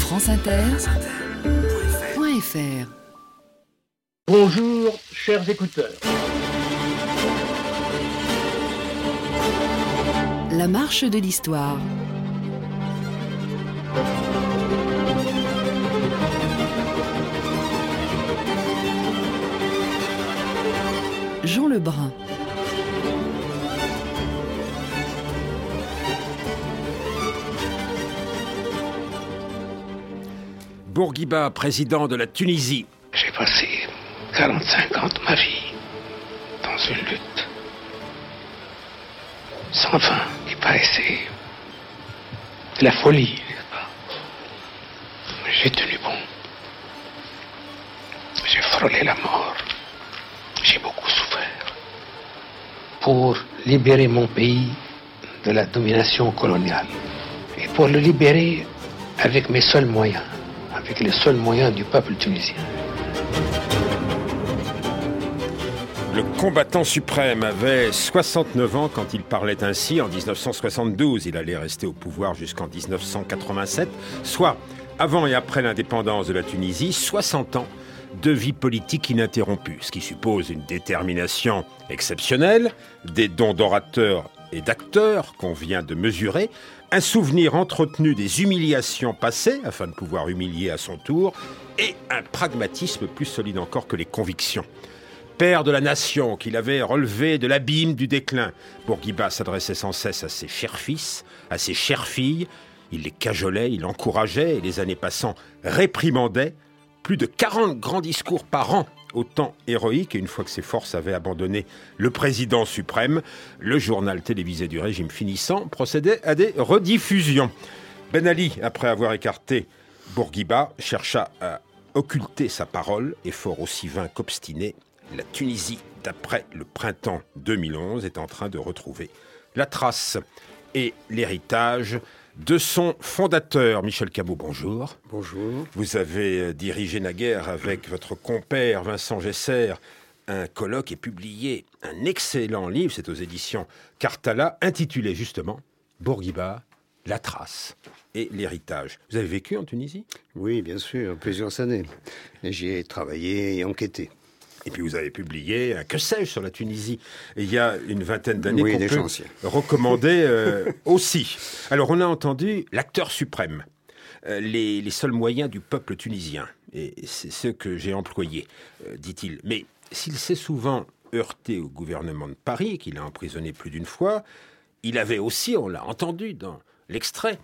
franceinter.fr. Bonjour, chers écouteurs. La marche de l'histoire. Jean Lebrun. Bourguiba, président de la Tunisie. J'ai passé 45 ans de ma vie dans une lutte sans fin qui paraissait de la folie, n'est-ce pas? Mais j'ai tenu bon. J'ai frôlé la mort. J'ai beaucoup souffert pour libérer mon pays de la domination coloniale. Et pour le libérer avec mes seuls moyens, avec les seuls moyens du peuple tunisien. Le combattant suprême avait 69 ans quand il parlait ainsi en 1972. Il allait rester au pouvoir jusqu'en 1987, soit avant et après l'indépendance de la Tunisie, 60 ans de vie politique ininterrompue, ce qui suppose une détermination exceptionnelle, des dons d'orateurs et d'acteurs qu'on vient de mesurer, un souvenir entretenu des humiliations passées, afin de pouvoir humilier à son tour, et un pragmatisme plus solide encore que les convictions. Père de la nation qu'il avait relevé de l'abîme du déclin, Bourguiba s'adressait sans cesse à ses chers fils, à ses chères filles. Il les cajolait, il encourageait, et les années passant réprimandait. Plus de 40 grands discours par an, autant héroïques, et une fois que ses forces avaient abandonné le président suprême, le journal télévisé du régime finissant procédait à des rediffusions. Ben Ali, après avoir écarté Bourguiba, chercha à occulter sa parole, et fort aussi vain qu'obstiné, la Tunisie, d'après le printemps 2011, est en train de retrouver la trace et l'héritage de son fondateur. Michel Cabot, bonjour. Bonjour. Vous avez dirigé naguère avec votre compère Vincent Gesser un colloque et publié un excellent livre, c'est aux éditions Cartala, intitulé justement Bourguiba, la trace et l'héritage. Vous avez vécu en Tunisie ? Oui, bien sûr, plusieurs années. Et j'y ai travaillé et enquêté. Et puis vous avez publié un que sais-je sur la Tunisie il y a une vingtaine d'années, oui, qu'on peut recommander aussi. Alors on a entendu l'acteur suprême, les seuls moyens du peuple tunisien. Et c'est ce que j'ai employé, dit-il. Mais s'il s'est souvent heurté au gouvernement de Paris, qu'il a emprisonné plus d'une fois, il avait aussi, on l'a entendu dans l'extrait,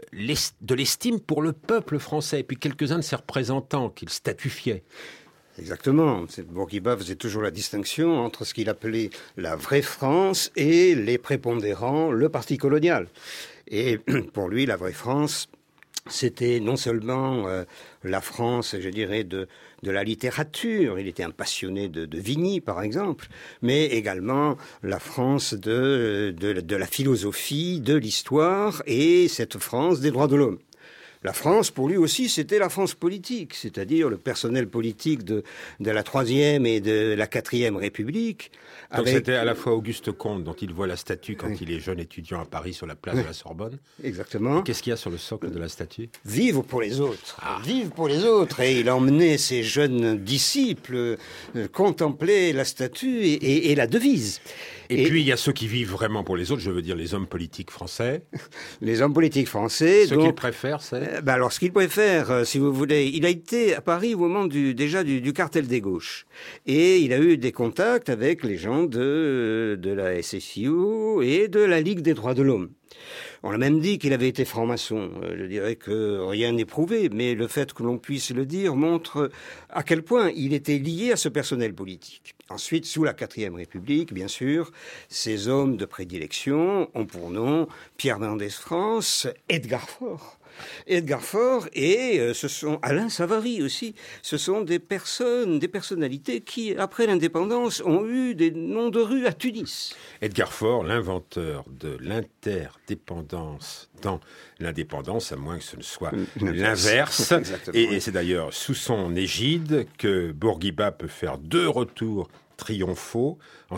de l'estime pour le peuple français. Et puis quelques-uns de ses représentants qu'il statufiait. Exactement. Bourguiba faisait toujours la distinction entre ce qu'il appelait la vraie France et les prépondérants, le parti colonial. Et pour lui, la vraie France, c'était non seulement la France, je dirais, de la littérature, il était un passionné de Vigny, par exemple, mais également la France de la philosophie, de l'histoire, et cette France des droits de l'homme. La France, pour lui aussi, c'était la France politique, c'est-à-dire le personnel politique de la Troisième et de la Quatrième République. Donc c'était à la fois Auguste Comte, dont il voit la statue quand il est jeune étudiant à Paris sur la place de la Sorbonne. Exactement. Et qu'est-ce qu'il y a sur le socle de la statue ? Vivre pour les autres. Vivre pour les autres. Et il emmenait ses jeunes disciples contempler la statue et la devise. Et puis, il y a ceux qui vivent vraiment pour les autres, je veux dire les hommes politiques français. Les hommes politiques français. Ce qu'ils préfèrent, c'est alors, ce qu'il préfère, si vous voulez, il a été à Paris au moment du cartel des gauches. Et il a eu des contacts avec les gens de la SFIO et de la Ligue des droits de l'homme. On a même dit qu'il avait été franc-maçon. Je dirais que rien n'est prouvé, mais le fait que l'on puisse le dire montre à quel point il était lié à ce personnel politique. Ensuite, sous la Quatrième République, bien sûr, ces hommes de prédilection ont pour nom Pierre Mendès France, Edgar Faure. Edgar Faure et ce sont Alain Savary aussi. Ce sont des personnalités qui, après l'indépendance, ont eu des noms de rue à Tunis. Edgar Faure, l'inventeur de l'interdépendance dans l'indépendance, à moins que ce ne soit l'inverse. Et c'est d'ailleurs sous son égide que Bourguiba peut faire 2 retours triomphaux en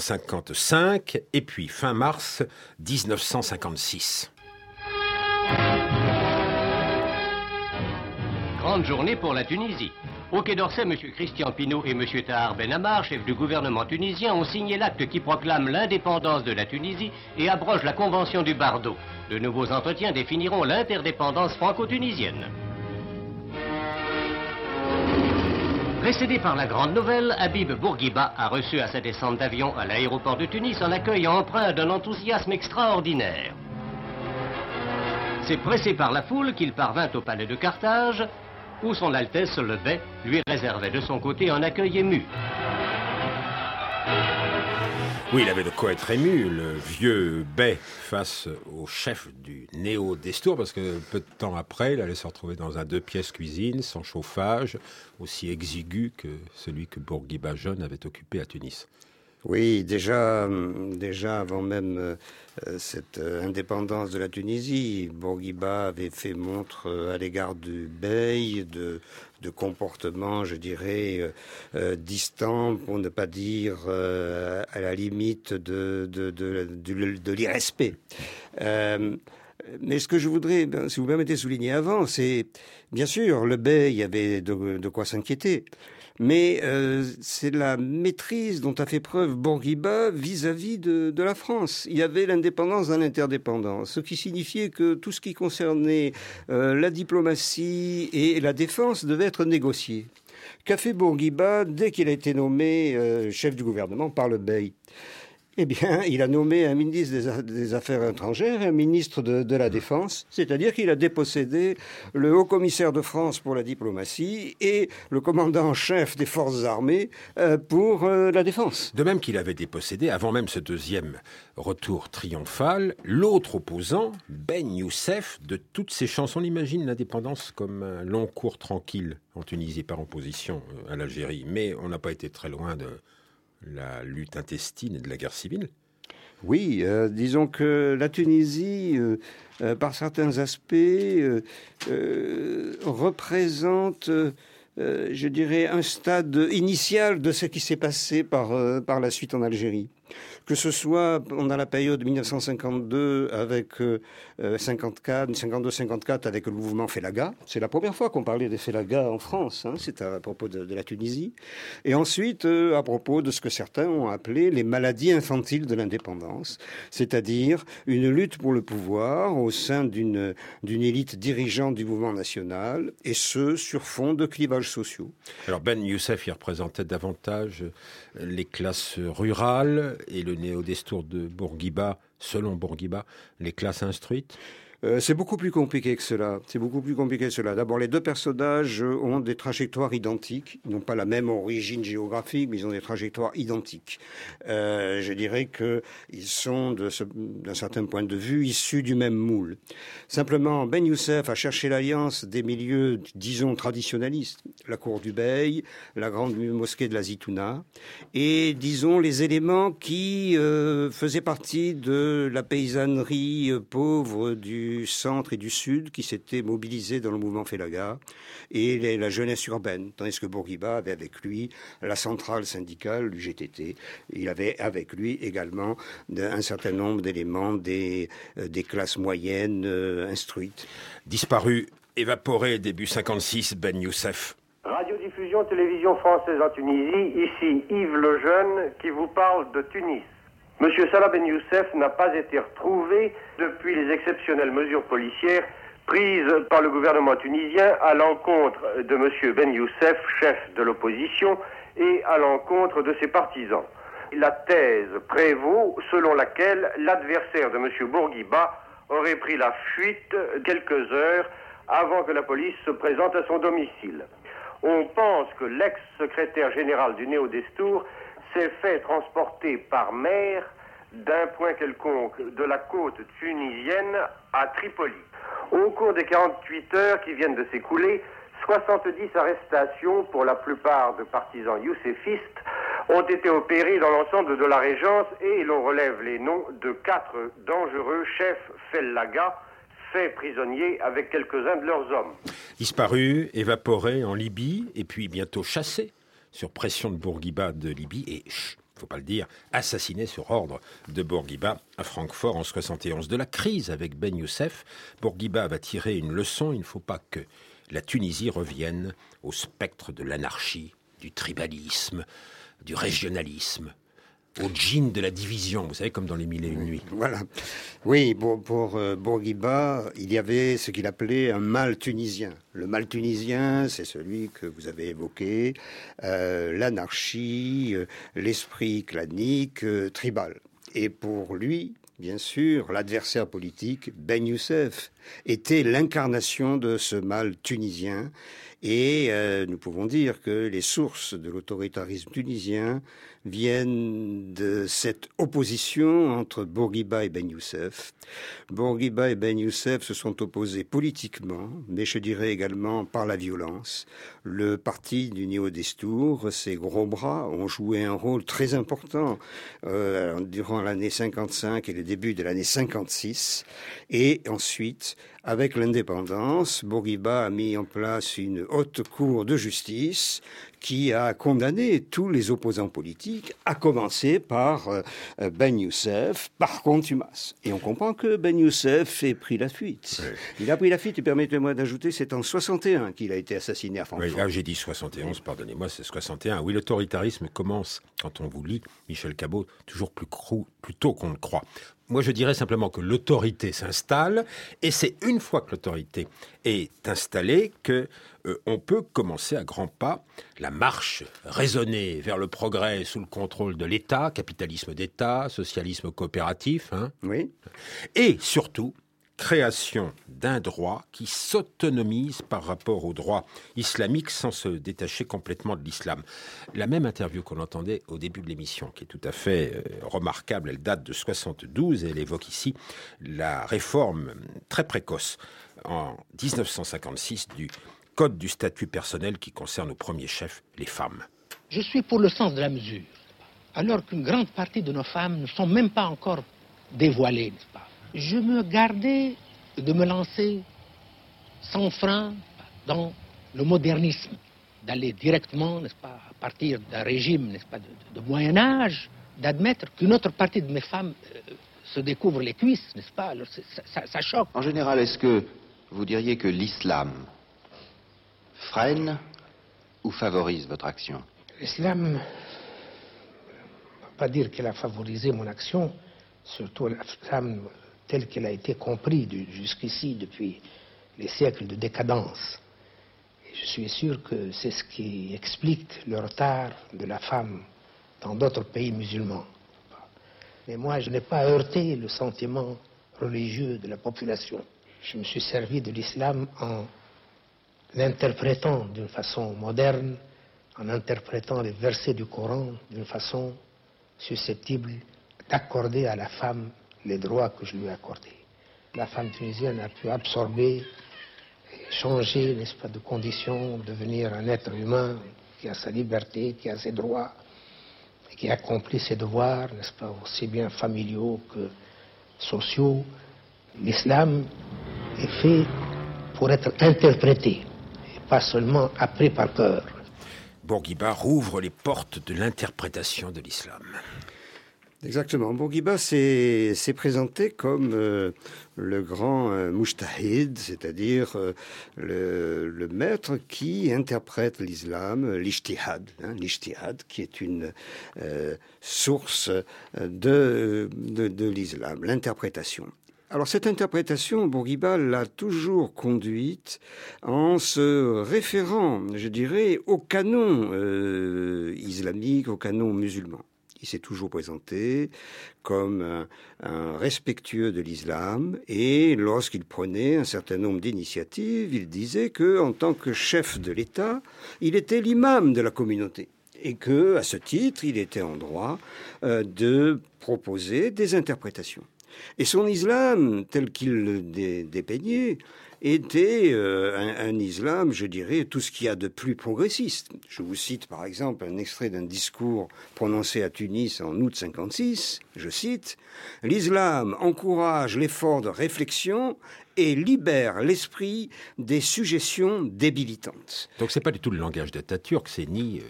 1955 et puis fin mars 1956. Grande journée pour la Tunisie. Au Quai d'Orsay, M. Christian Pinault et M. Tahar Ben Ammar, chefs du gouvernement tunisien, ont signé l'acte qui proclame l'indépendance de la Tunisie et abroge la convention du Bardo. De nouveaux entretiens définiront l'interdépendance franco-tunisienne. Précédé par la grande nouvelle, Habib Bourguiba a reçu à sa descente d'avion à l'aéroport de Tunis un accueil empreint d'un enthousiasme extraordinaire. C'est pressé par la foule qu'il parvint au palais de Carthage, où son Altesse le Bey lui réservait de son côté un accueil ému. Oui, il avait de quoi être ému, le vieux Bey, face au chef du Néo-Destour, parce que peu de temps après, il allait se retrouver dans un 2 pièces cuisine, sans chauffage, aussi exigu que celui que Bourguiba jeune avait occupé à Tunis. Oui, déjà avant même cette indépendance de la Tunisie, Bourguiba avait fait montre à l'égard du Bey de comportement, je dirais, distant, pour ne pas dire à la limite de l'irrespect. Mais ce que je voudrais, si vous permettez, souligner avant, c'est, bien sûr, le Bey, il y avait de quoi s'inquiéter. Mais c'est la maîtrise dont a fait preuve Bourguiba vis-à-vis de la France. Il y avait l'indépendance dans l'interdépendance, ce qui signifiait que tout ce qui concernait la diplomatie et la défense devait être négocié. Qu'a fait Bourguiba dès qu'il a été nommé chef du gouvernement par le Bey ? Eh bien, il a nommé un ministre des Affaires étrangères et un ministre de la Défense, c'est-à-dire qu'il a dépossédé le haut-commissaire de France pour la diplomatie et le commandant en chef des forces armées pour la défense. De même qu'il avait dépossédé, avant même ce deuxième retour triomphal, l'autre opposant, Ben Youssef, de toutes ses chances. On imagine l'indépendance comme un long cours tranquille en Tunisie par opposition à l'Algérie, mais on n'a pas été très loin de la lutte intestine et de la guerre civile. Oui, disons que la Tunisie, par certains aspects, représente, je dirais, un stade initial de ce qui s'est passé par la suite en Algérie. Que ce soit pendant la période 1952 avec 52-54 avec le mouvement Félaga. C'est la première fois qu'on parlait des Félaga en France. C'est à propos de la Tunisie. Et ensuite, à propos de ce que certains ont appelé les maladies infantiles de l'indépendance. C'est-à-dire une lutte pour le pouvoir au sein d'une élite dirigeante du mouvement national, et ce, sur fond de clivages sociaux. Alors Ben Youssef, il représentait davantage les classes rurales et le Néo-Destour de Bourguiba, selon Bourguiba, les classes instruites. C'est beaucoup plus compliqué que cela. D'abord, les deux personnages ont des trajectoires identiques. Ils n'ont pas la même origine géographique, mais ils ont des trajectoires identiques. Je dirais qu'ils sont, d'un certain point de vue, issus du même moule. Simplement, Ben Youssef a cherché l'alliance des milieux, disons, traditionnalistes. La cour du Bey, la grande mosquée de la Zitouna, et, disons, les éléments qui faisaient partie de la paysannerie pauvre du centre et du sud qui s'étaient mobilisés dans le mouvement Félaga et la jeunesse urbaine, tandis que Bourguiba avait avec lui la centrale syndicale du GTT. Il avait avec lui également un certain nombre d'éléments des classes moyennes instruites. Disparu, évaporé début 56, Ben Youssef. Radiodiffusion télévision française en Tunisie, ici Yves Lejeune qui vous parle de Tunis. Monsieur Salah Ben Youssef n'a pas été retrouvé depuis les exceptionnelles mesures policières prises par le gouvernement tunisien à l'encontre de monsieur Ben Youssef, chef de l'opposition, et à l'encontre de ses partisans. La thèse prévaut selon laquelle l'adversaire de monsieur Bourguiba aurait pris la fuite quelques heures avant que la police se présente à son domicile. On pense que l'ex-secrétaire général du Néo-Destour s'est fait transporter par mer d'un point quelconque de la côte tunisienne à Tripoli. Au cours des 48 heures qui viennent de s'écouler, 70 arrestations, pour la plupart de partisans youssefistes, ont été opérées dans l'ensemble de la régence et l'on relève les noms de 4 dangereux chefs fellagas faits prisonniers avec quelques-uns de leurs hommes. Disparu, évaporé en Libye et puis bientôt chassé sur pression de Bourguiba de Libye et, faut pas le dire, assassiné sur ordre de Bourguiba à Francfort en 71. De la crise avec Ben Youssef, Bourguiba va tirer une leçon. Il ne faut pas que la Tunisie revienne au spectre de l'anarchie, du tribalisme, du régionalisme, au djinn de la division, vous savez, comme dans les Mille et une nuits. Voilà. Oui, pour Bourguiba, il y avait ce qu'il appelait un mal tunisien. Le mal tunisien, c'est celui que vous avez évoqué, l'anarchie, l'esprit clanique, tribal. Et pour lui, bien sûr, l'adversaire politique, Ben Youssef, était l'incarnation de ce mal tunisien. Et nous pouvons dire que les sources de l'autoritarisme tunisien viennent de cette opposition entre Bourguiba et Ben Youssef. Bourguiba et Ben Youssef se sont opposés politiquement, mais je dirais également par la violence. Le parti du Néo-Destour, ses gros bras, ont joué un rôle très important durant l'année 55 et le début de l'année 56. Et ensuite, avec l'indépendance, Bourguiba a mis en place une haute cour de justice qui a condamné tous les opposants politiques, à commencer par Ben Youssef, par contumace. Et on comprend que Ben Youssef ait pris la fuite. Oui. Il a pris la fuite, et permettez-moi d'ajouter, c'est en 61 qu'il a été assassiné à Francfort. Oui, j'ai dit 71, pardonnez-moi, c'est 61. Oui, l'autoritarisme commence, quand on vous lit, Michel Cabot, toujours plus tôt qu'on ne croit. Moi, je dirais simplement que l'autorité s'installe, et c'est une fois que l'autorité est installée que on peut commencer à grands pas la marche raisonnée vers le progrès sous le contrôle de l'État, capitalisme d'État, socialisme coopératif, oui. Et surtout, création d'un droit qui s'autonomise par rapport au droit islamique sans se détacher complètement de l'islam. La même interview qu'on entendait au début de l'émission, qui est tout à fait remarquable, elle date de 72 et elle évoque ici la réforme très précoce en 1956 du Code du statut personnel qui concerne au premier chef les femmes. Je suis pour le sens de la mesure, alors qu'une grande partie de nos femmes ne sont même pas encore dévoilées, n'est-ce pas? Je me gardais de me lancer sans frein dans le modernisme, d'aller directement, n'est-ce pas, à partir d'un régime, n'est-ce pas, de Moyen-Âge, d'admettre qu'une autre partie de mes femmes se découvre les cuisses, n'est-ce pas? Alors ça choque. En général, est-ce que vous diriez que l'islam freine ou favorise votre action? L'islam, on ne peut pas dire qu'elle a favorisé mon action, surtout l'islam telle qu'elle a été comprise jusqu'ici depuis les siècles de décadence. Et je suis sûr que c'est ce qui explique le retard de la femme dans d'autres pays musulmans. Mais moi, je n'ai pas heurté le sentiment religieux de la population. Je me suis servi de l'islam en l'interprétant d'une façon moderne, en interprétant les versets du Coran d'une façon susceptible d'accorder à la femme les droits que je lui ai accordés. La femme tunisienne a pu absorber, changer, n'est-ce pas, de condition, devenir un être humain qui a sa liberté, qui a ses droits, et qui accomplit ses devoirs, n'est-ce pas, aussi bien familiaux que sociaux. L'islam est fait pour être interprété, et pas seulement appris par cœur. Bourguiba rouvre les portes de l'interprétation de l'islam. Exactement. Bourguiba s'est présenté comme le grand mujtahid, c'est-à-dire le maître qui interprète l'islam, l'ijtihad, qui est une source de l'islam, l'interprétation. Alors cette interprétation, Bourguiba l'a toujours conduite en se référant, je dirais, au canon islamique, au canon musulman. Il s'est toujours présenté comme un respectueux de l'islam et lorsqu'il prenait un certain nombre d'initiatives, il disait que, en tant que chef de l'État, il était l'imam de la communauté et que, à ce titre, il était en droit de proposer des interprétations. Et son islam, tel qu'il le dépeignait, était un islam, je dirais, tout ce qu'il y a de plus progressiste. Je vous cite par exemple un extrait d'un discours prononcé à Tunis en août 56. Je cite « L'islam encourage l'effort de réflexion et libère l'esprit des suggestions débilitantes. » Donc c'est pas du tout le langage d'Atatürk, c'est ni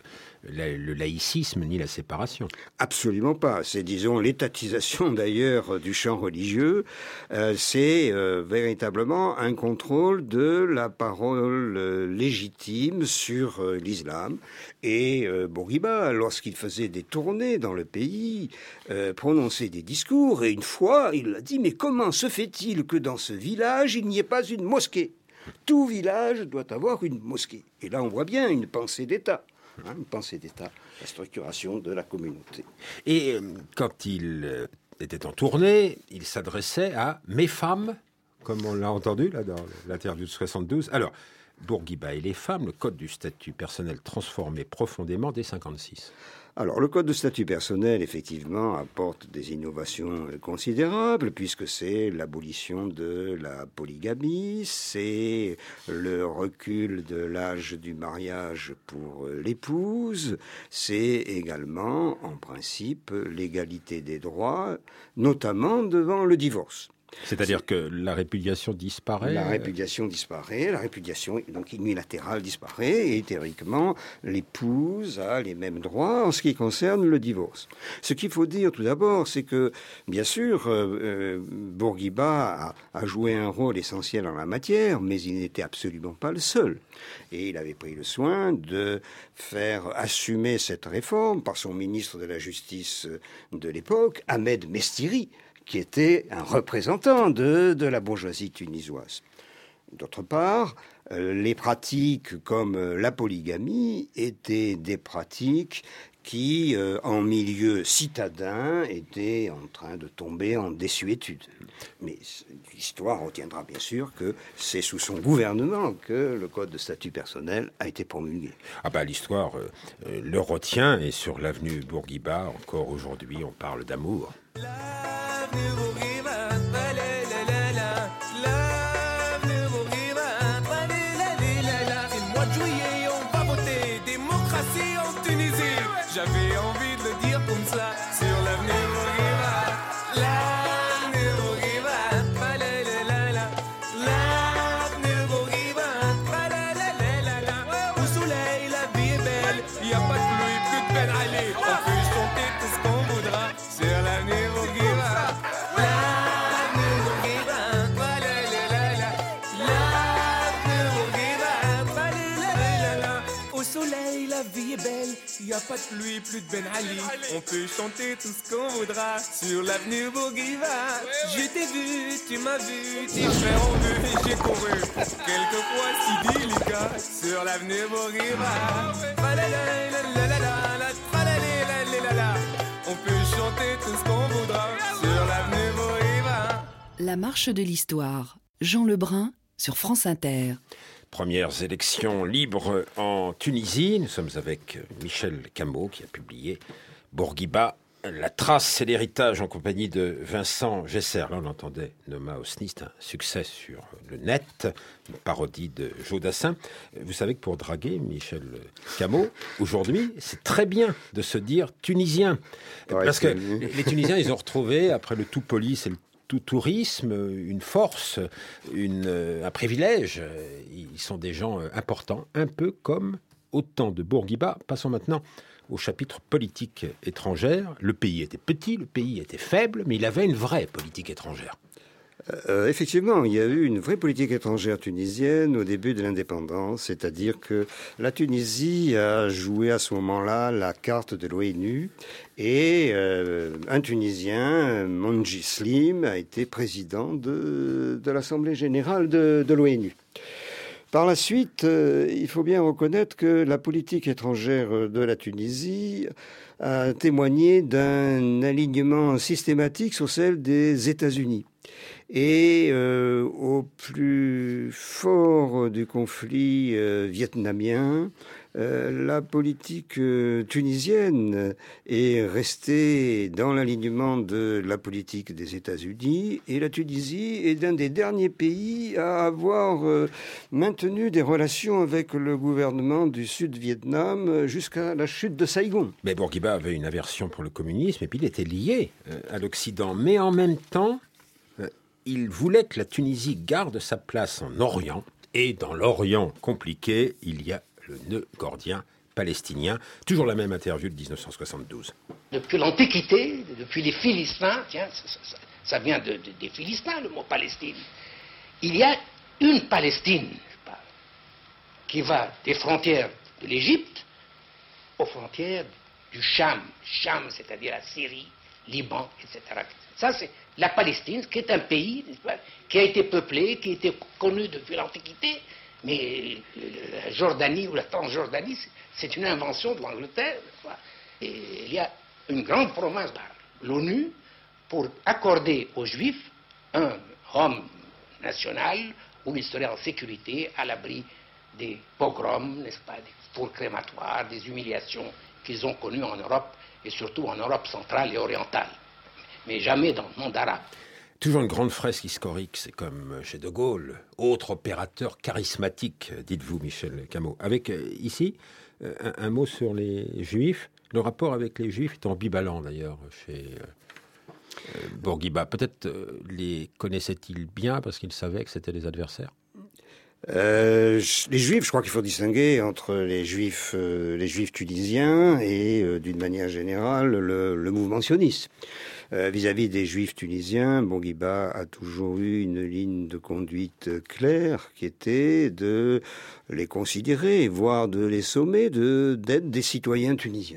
le laïcisme ni la séparation. Absolument pas. C'est, disons, l'étatisation d'ailleurs du champ religieux. C'est véritablement un contrôle de la parole légitime sur l'islam. Et Bourguiba, lorsqu'il faisait des tournées dans le pays, prononçait des discours. Et une fois, il a dit, mais comment se fait-il que dans ce village, il n'y ait pas une mosquée ? Tout village doit avoir une mosquée. Et là, on voit bien une pensée d'État. Une pensée d'État, la structuration de la communauté. Et quand il était en tournée, il s'adressait à « mes femmes », comme on l'a entendu là dans l'interview de 72. Alors, Bourguiba et les femmes, le code du statut personnel transformé profondément dès 56. Alors, le code de statut personnel, effectivement, apporte des innovations considérables, puisque c'est l'abolition de la polygamie, c'est le recul de l'âge du mariage pour l'épouse, c'est également, en principe, l'égalité des droits, notamment devant le divorce. C'est-à-dire que la répudiation disparaît. La répudiation disparaît, la répudiation donc unilatérale disparaît, et théoriquement, l'épouse a les mêmes droits en ce qui concerne le divorce. Ce qu'il faut dire tout d'abord, c'est que, bien sûr, Bourguiba a joué un rôle essentiel en la matière, mais il n'était absolument pas le seul. Et il avait pris le soin de faire assumer cette réforme par son ministre de la Justice de l'époque, Ahmed Mestiri, qui était un représentant de la bourgeoisie tunisoise. D'autre part, les pratiques comme la polygamie étaient des pratiques qui, en milieu citadin, étaient en train de tomber en désuétude. Mais l'histoire retiendra bien sûr que c'est sous son gouvernement que le code de statut personnel a été promulgué. Ah bah l'histoire le retient, et sur l'avenue Bourguiba, encore aujourd'hui, on parle d'amour. J'avais envie de le dire comme ça sur l'avenue Bourguiba. L'avenue Bourguiba, la l'avenue Bourguiba, la. Au soleil, la vie est belle, y a pas de pluie, plus de peine. Allez, on peut chanter tout ce qu'on voudra sur l'avenue Bourguiba. L'avenue Bourguiba, l'avenue Bourguiba, la. Au soleil, la vie est belle. Y a pas de pluie, plus de Ben Ali. On peut chanter tout ce qu'on voudra sur l'avenue Bourguiba. Je t'ai vu, tu m'as vu, tes frères ont vu et j'ai couru. Quelquefois si délicat sur l'avenue Bourguiba. On peut chanter tout ce qu'on voudra sur l'avenue Bourguiba. La marche de l'histoire. Jean Lebrun sur France Inter. Premières élections libres en Tunisie. Nous sommes avec Michel Camot qui a publié Bourguiba, la trace et l'héritage en compagnie de Vincent Gesser. Là, on entendait Noma Osni, c'est un succès sur le net, une parodie de Jodassin. Vous savez que pour draguer Michel Camot, aujourd'hui, c'est très bien de se dire tunisien. Ouais, parce que les Tunisiens, ils ont retrouvé, après le tout police et le tout tourisme, une force, un privilège. Ils sont des gens importants, un peu comme au temps de Bourguiba. Passons maintenant au chapitre politique étrangère. Le pays était petit, le pays était faible, mais il avait une vraie politique étrangère. Effectivement, il y a eu une vraie politique étrangère tunisienne au début de l'indépendance, c'est-à-dire que la Tunisie a joué à ce moment-là la carte de l'ONU et un Tunisien, Monji Slim, a été président de l'Assemblée générale de l'ONU. Par la suite, il faut bien reconnaître que la politique étrangère de la Tunisie a témoigné d'un alignement systématique sur celle des États-Unis. Et au plus fort du conflit vietnamien, la politique tunisienne est restée dans l'alignement de la politique des États-Unis, et la Tunisie est l'un des derniers pays à avoir maintenu des relations avec le gouvernement du Sud-Vietnam jusqu'à la chute de Saïgon. Mais Bourguiba avait une aversion pour le communisme, et puis il était lié à l'Occident. Mais en même temps, il voulait que la Tunisie garde sa place en Orient, et dans l'Orient compliqué, il y a le nœud gordien palestiniens. Toujours la même interview de 1972. Depuis l'Antiquité, depuis les Philistins, tiens, ça vient des Philistins, le mot Palestine. Il y a une Palestine qui va des frontières de l'Égypte aux frontières du Cham, c'est-à-dire la Syrie, Liban, etc. Ça, c'est la Palestine, qui est un pays, n'est-ce pas, qui a été peuplé, qui a été connu depuis l'Antiquité, mais la Jordanie ou la Transjordanie, c'est une invention de l'Angleterre, n'est-ce pas. Et il y a une grande promesse de l'ONU pour accorder aux Juifs un Rome national où ils seraient en sécurité, à l'abri des pogroms, n'est-ce pas, des fours crématoires, des humiliations qu'ils ont connues en Europe, et surtout en Europe centrale et orientale, mais jamais dans le monde arabe. Toujours une grande fresque historique, c'est comme chez De Gaulle, autre opérateur charismatique, dites-vous Michel Camot. Avec ici, un mot sur les Juifs. Le rapport avec les Juifs est ambivalent d'ailleurs chez Bourguiba. Peut-être les connaissait-il bien parce qu'il savait que c'était des adversaires? Les Juifs, je crois qu'il faut distinguer entre les Juifs tunisiens et, d'une manière générale, le mouvement sioniste. Vis-à-vis des Juifs tunisiens, Bourguiba a toujours eu une ligne de conduite claire qui était de les considérer, voire de les sommer d'être des citoyens tunisiens.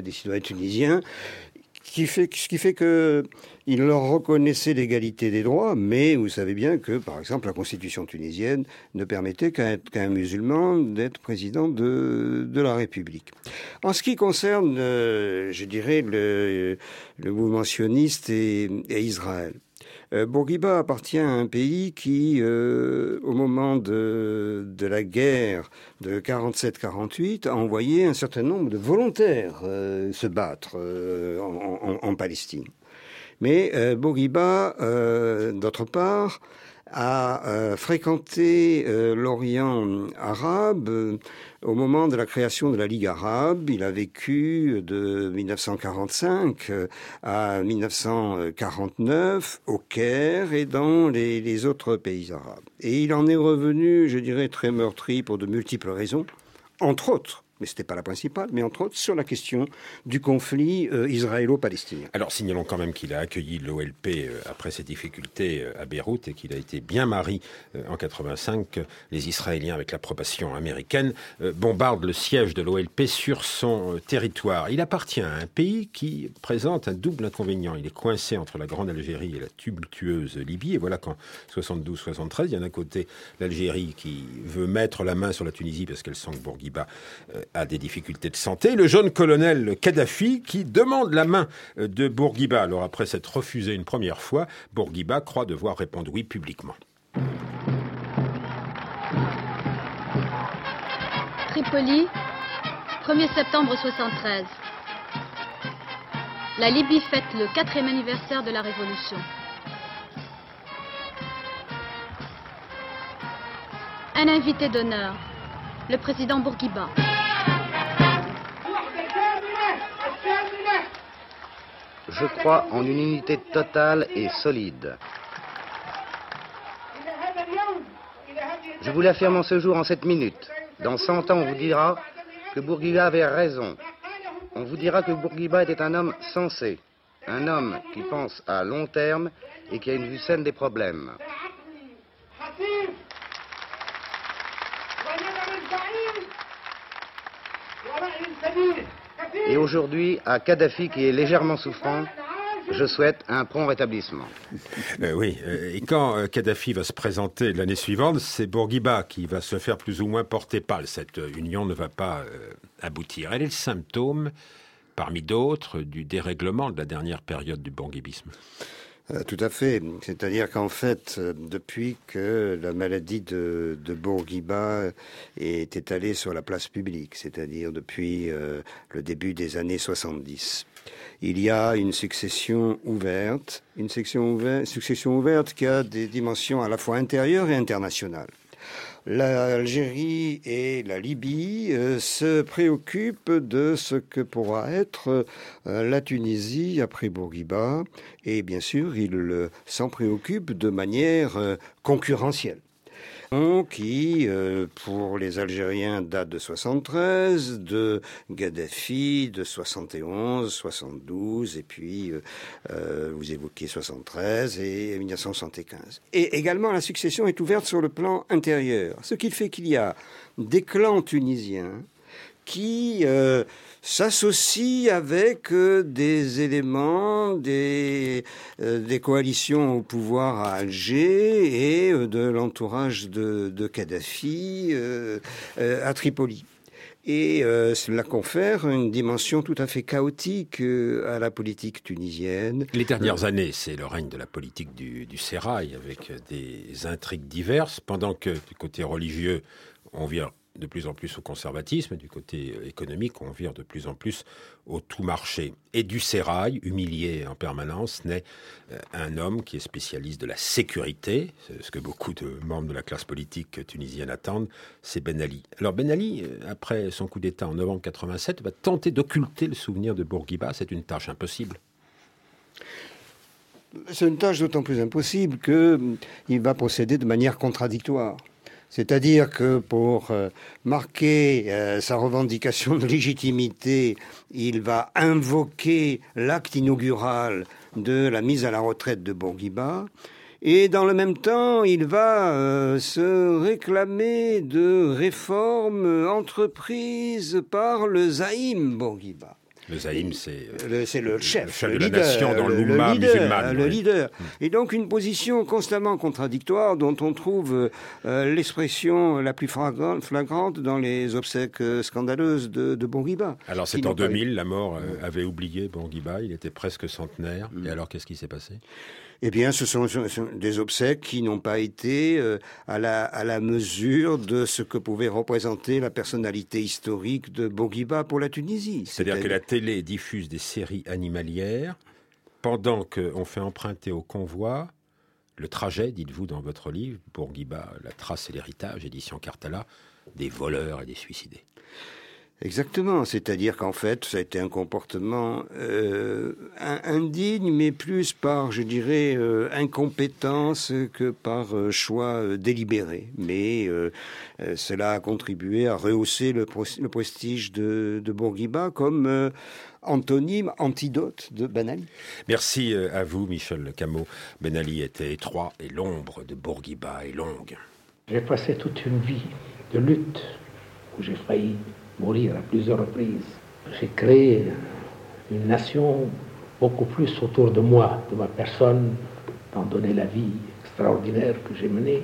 Ce qui fait que il leur reconnaissait l'égalité des droits, mais vous savez bien que, par exemple, la constitution tunisienne ne permettait qu'à un musulman d'être président de la République. En ce qui concerne, je dirais, le mouvement sioniste et Israël, Bourguiba appartient à un pays qui, au moment de la guerre de 47-48, a envoyé un certain nombre de volontaires se battre en Palestine. Mais Bourguiba, d'autre part, a fréquenté l'Orient arabe au moment de la création de la Ligue arabe. Il a vécu de 1945 à 1949 au Caire et dans les autres pays arabes. Et il en est revenu, je dirais, très meurtri pour de multiples raisons, entre autres, mais ce n'était pas la principale, mais entre autres sur la question du conflit israélo-palestinien. Alors signalons quand même qu'il a accueilli l'OLP après ses difficultés à Beyrouth et qu'il a été bien mari en 85. Les Israéliens, avec l'approbation américaine, bombardent le siège de l'OLP sur son territoire. Il appartient à un pays qui présente un double inconvénient. Il est coincé entre la Grande Algérie et la tumultueuse Libye. Et voilà qu'en 72-73, il y a d'un côté l'Algérie qui veut mettre la main sur la Tunisie parce qu'elle sent que Bourguiba a des difficultés de santé. Le jeune colonel Kadhafi qui demande la main de Bourguiba. Alors après s'être refusé une première fois, Bourguiba croit devoir répondre oui publiquement. Tripoli, 1er septembre 73. La Libye fête le 4e anniversaire de la Révolution. Un invité d'honneur, le président Bourguiba. Je crois en une unité totale et solide. Je vous l'affirme en ce jour, en cette minute. Dans 100 ans, on vous dira que Bourguiba avait raison. On vous dira que Bourguiba était un homme sensé, un homme qui pense à long terme et qui a une vue saine des problèmes. Et aujourd'hui, à Kadhafi, qui est légèrement souffrant, je souhaite un prompt rétablissement. Oui, et quand Kadhafi va se présenter l'année suivante, c'est Bourguiba qui va se faire plus ou moins porter pâle. Cette union ne va pas aboutir. Elle est le symptôme, parmi d'autres, du dérèglement de la dernière période du bourguibisme. Tout à fait. C'est-à-dire qu'en fait, depuis que la maladie de Bourguiba est étalée sur la place publique, c'est-à-dire depuis le début des années 70, il y a une succession ouverte qui a des dimensions à la fois intérieures et internationales. L'Algérie et la Libye se préoccupent de ce que pourra être la Tunisie après Bourguiba, et bien sûr, ils s'en préoccupent de manière concurrentielle. qui, pour les Algériens, date de 73, de Kadhafi de 71, 72, et puis vous évoquez 73 et 1975. Et également, la succession est ouverte sur le plan intérieur, ce qui fait qu'il y a des clans tunisiens qui s'associent avec des éléments des coalitions au pouvoir à Alger et de l'entourage de Kadhafi à Tripoli. Et cela confère une dimension tout à fait chaotique à la politique tunisienne. Les dernières années, c'est le règne de la politique du sérail, avec des intrigues diverses, pendant que du côté religieux, on vire de plus en plus au conservatisme, du côté économique, on vire de plus en plus au tout marché. Et du sérail, humilié en permanence, naît un homme qui est spécialiste de la sécurité, ce que beaucoup de membres de la classe politique tunisienne attendent, c'est Ben Ali. Alors Ben Ali, après son coup d'État en novembre 87, va tenter d'occulter le souvenir de Bourguiba. C'est une tâche impossible. C'est une tâche d'autant plus impossible qu'il va procéder de manière contradictoire. C'est-à-dire que pour marquer sa revendication de légitimité, il va invoquer l'acte inaugural de la mise à la retraite de Bourguiba, et dans le même temps, il va se réclamer de réformes entreprises par le Zaïm Bourguiba. Le Zaïm, c'est le chef, de la nation dans l'Oumma musulmane. Le leader. Et donc une position constamment contradictoire dont on trouve l'expression la plus flagrante dans les obsèques scandaleuses de Bourguiba. Alors c'est en 2000, la mort avait oublié Bourguiba, il était presque centenaire. Et alors qu'est-ce qui s'est passé ? Eh bien, ce sont des obsèques qui n'ont pas été à la mesure de ce que pouvait représenter la personnalité historique de Bourguiba pour la Tunisie. C'est-à-dire que la télé diffuse des séries animalières pendant qu'on fait emprunter au convoi le trajet, dites-vous dans votre livre, Bourguiba, la trace et l'héritage, édition Cartala, des voleurs et des suicidés. Exactement, c'est-à-dire qu'en fait, ça a été un comportement indigne, mais plus par, je dirais, incompétence que par choix délibéré. Mais cela a contribué à rehausser le prestige de Bourguiba comme antonyme, antidote de Ben Ali. Merci à vous, Michel Camot. Ben Ali était étroit et l'ombre de Bourguiba est longue. J'ai passé toute une vie de lutte où j'ai failli mourir à plusieurs reprises. J'ai créé une nation beaucoup plus autour de moi, de ma personne, étant donné la vie extraordinaire que j'ai menée.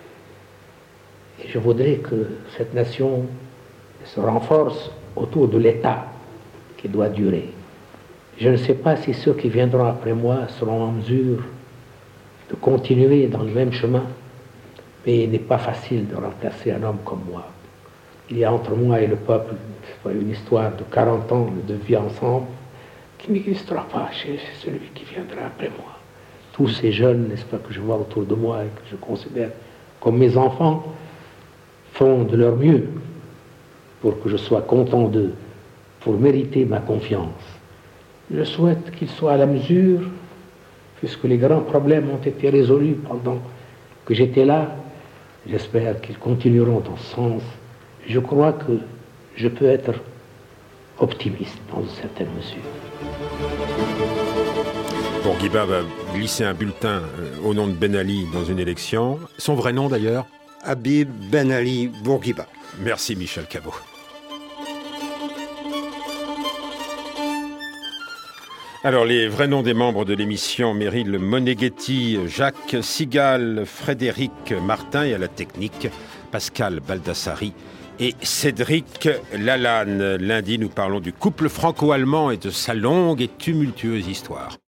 Et je voudrais que cette nation se renforce autour de l'État qui doit durer. Je ne sais pas si ceux qui viendront après moi seront en mesure de continuer dans le même chemin, mais il n'est pas facile de remplacer un homme comme moi. Il y a entre moi et le peuple une histoire de 40 ans de vie ensemble qui n'existera pas chez celui qui viendra après moi. Tous ces jeunes, n'est-ce pas, que je vois autour de moi et que je considère comme mes enfants, font de leur mieux pour que je sois content d'eux, pour mériter ma confiance. Je souhaite qu'ils soient à la mesure, puisque les grands problèmes ont été résolus pendant que j'étais là. J'espère qu'ils continueront dans ce sens. Je crois que je peux être optimiste dans une certaine mesure. Bourguiba va glisser un bulletin au nom de Ben Ali dans une élection. Son vrai nom d'ailleurs ? Habib Ben Ali Bourguiba. Merci Michel Camot. Alors, les vrais noms des membres de l'émission: Meryl Moneghetti, Jacques Sigal, Frédéric Martin, et à la technique, Pascal Baldassari et Cédric Lalanne. Lundi, nous parlons du couple franco-allemand et de sa longue et tumultueuse histoire.